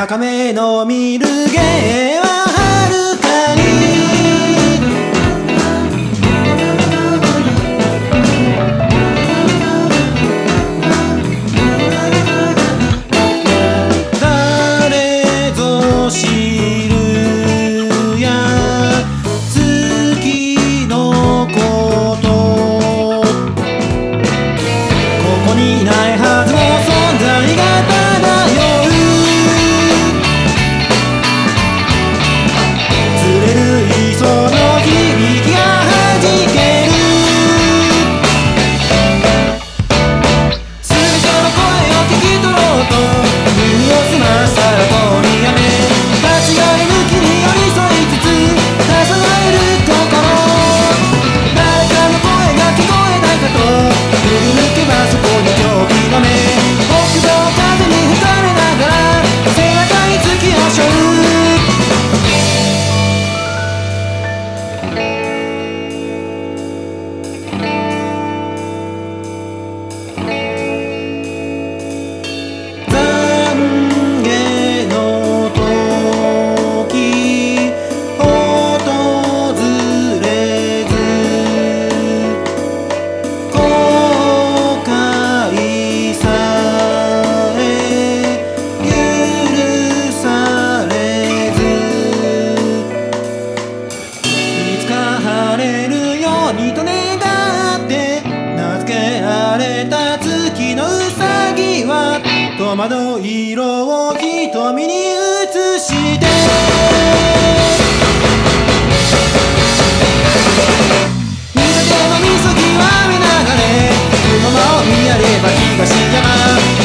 高めの見る芸は遥かに誰ぞ知るや月のことここにいないはずの存在が漂うその響きが弾ける全ての声を聞き取ろうと耳を澄ましたら通りやめ立ち寄り向きに寄り添いつつ重ねる心誰かの声が聞こえないかと振り抜けばそこに狂気の目北東風に吹かれながら背中に突き押しょうと願って名付けられた月のうさぎは戸惑い色を瞳に映して見立てのみそぎは雨流れ雲間を見やれば東山